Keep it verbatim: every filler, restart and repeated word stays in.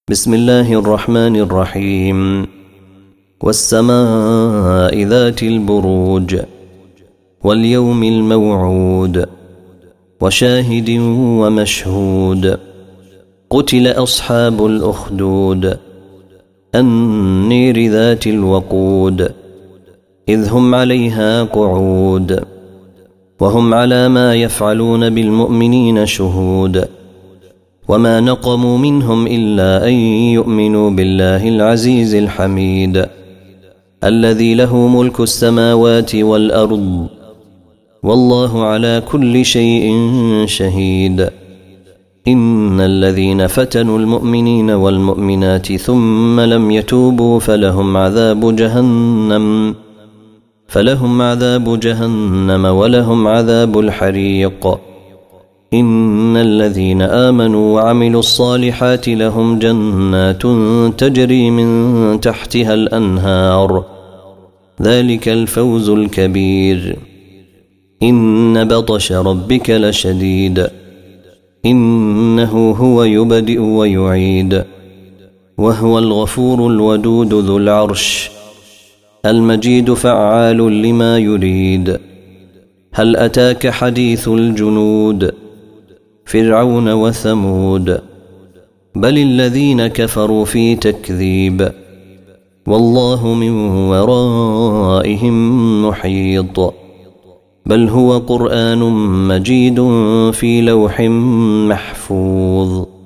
بسم الله الرحمن الرحيم. والسماء ذات البروج واليوم الموعود وشاهد ومشهود. قتل أصحاب الأخدود النير ذات الوقود إذ هم عليها قعود وهم على ما يفعلون بالمؤمنين شهود. وما نقموا منهم إلا أن يؤمنوا بالله العزيز الحميد الذي له ملك السماوات والأرض والله على كل شيء شهيد. إن الذين فتنوا المؤمنين والمؤمنات ثم لم يتوبوا فلهم عذاب جهنم فلهم عذاب جهنم ولهم عذاب الحريق. إن الذين آمنوا وعملوا الصالحات لهم جنات تجري من تحتها الأنهار ذلك الفوز الكبير. إن بطش ربك لشديد إنه هو يبدئ ويعيد وهو الغفور الودود ذو العرش المجيد فعال لما يريد. هل أتاك حديث الجنود فرعون وثمود بل الذين كفروا في تكذيب والله من ورائهم محيط. بل هو قرآن مجيد في لوح محفوظ.